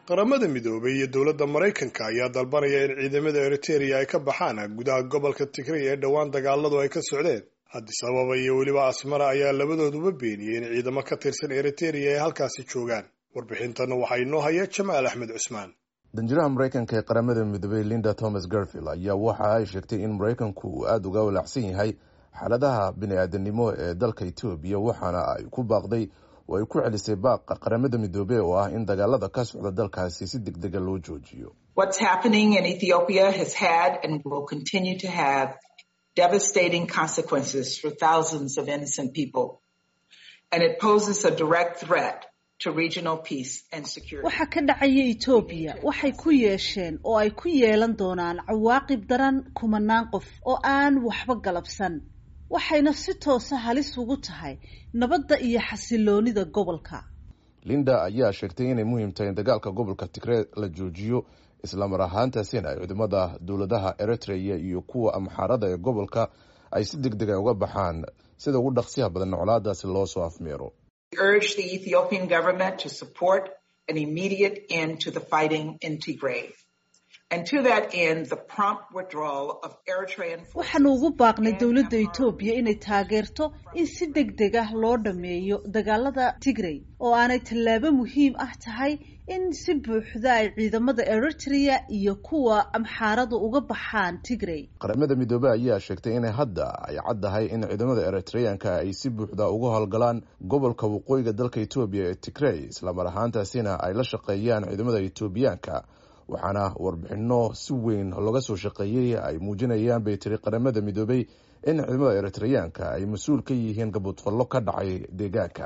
qaramada midoobay iyo dowladda Mareykanka ayaa dalbanaya in ciidamada Eritrea ay ka baxaan gudaha gobolka Tigray ee dhawaan dagaaladu ay ka socdeen. Addis Ababa iyo weliba Asmara ayaa labadooduba beeniyay in ciidamo ka tirsan Eritrea ay halkaasi joogaan. Warbixintana waxaa inoo haya Jamaal Axmed Cusmaan. danjiraha Mareykanka ee qaramada midoobay Linda Thomas-Greenfield ayaa waxa ay sheegtay in Mareykanku uu aad uga walaacsan yahay xaaladaha bini'aadanimo ee dalka Itoobiya, waxaana ay ku baaqday oo ay ku celisay baaqa qaramada midoobay oo ah in dagaalada ka socda dalkaasi si degdeg ah loo joojiyo. What's happening in Ethiopia has had and will continue to have devastating consequences for thousands of innocent people, and it poses a direct threat to regional peace and security. Waxa ka dhacaya Ethiopia waxay ku yeesheen oo ay ku yeelan doonaan cawaaqib daran kumanaan qof oo aan waxba galabsan, waxayna si toos ah halis ugu tahay nabadda iyo xasiloonida gobolka. Linda ayaa sheegtay inay muhiim tahay in dagaalka gobolka Tigray la joojiyo, isla mar ahaantaasina ay ciidamada dowladaha Eritrea iyo kuwa Amxaarada ee gobolka ay si degdeg ah uga baxaan sida ugu dhaqsiyaha badan colaadaasi loo soo afmeero. We urge the Ethiopian government to support an immediate end to the fighting in Tigray. And to that end, the prompt withdrawal of Eritrean forces. Waxaanu ugu baaqnay dowladda Itoobiya inay taageerto in si degdeg ah loo dhameeyo dagaalada Tigray, oo aanay tallaabo muhiim ah tahay in si buuxda ay ciidamada Eritrea iyo kuwa Amxaaradu uga baxaan Tigray. Qaramada midoobay ayaa sheegtay in hadda ay caddahay in ciidamada Eritreanka ay si buuxda uga howlgalaan gobolka waqooyiga dalka Itoobiya ee Tigray, isla mar ahaantaasina ay la shaqeeyaan ciidamada Itoobiyaanka. waxaana warbixino si weyn looga soo shaqeeyay ay muujinayaan bay tiri qaramada midoobay in ciidamada Eritreanka ay mas'uul ka yihiin gabadfallo ka dhacay deegaanka.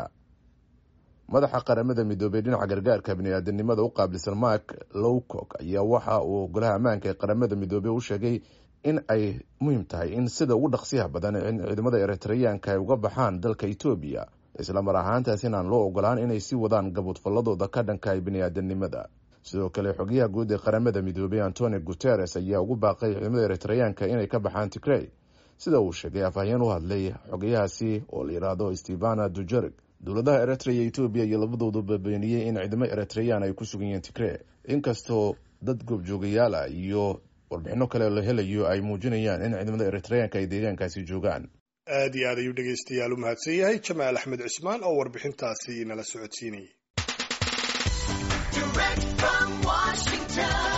Madaxa qaramada midoobay dhinaca gargaarka bini'aadanimada u qaabilsan Mark Lowcock ayaa waxa uu golaha ammaanka ee qaramada midoobay u sheegay in ay muhiim tahay in sida ugu dhaqsiyaha badan in ciidamada Eritreanka ay uga baxaan dalka Itoobiya, isla mar ahaantaasina aan loo ogolaan inay sii wadaan gabadfalladooda ka dhanka bini'aadanimada. sidoo kale xogayaha guud ee qaramada midoobay Antonio Guterres ayaa ugu baaqay ciidamada Eritreanka inay ka baxaan Tigray, sida uu sheegay afhayeen u hadlay xogayahaasi oo la yiraahdo Stefana Dujarric. dowladaha Eritrea iyo Ethiopia iyo labadooduba beeniyay in ciidamada Eritrean ay ku sugan yihiin Tigray, inkastoo dad goobjoogayaal iyo warbixino kale la helayo ay muujinayaan in ciidamada Eritreanka ay deegaankaasi joogaan. aad iyo aad ayuu dhageystayaal u mahadsan yahay Jamaal Axmed Cusmaan oo warbixintaasi nala socodsiinayay. Direct from Washington.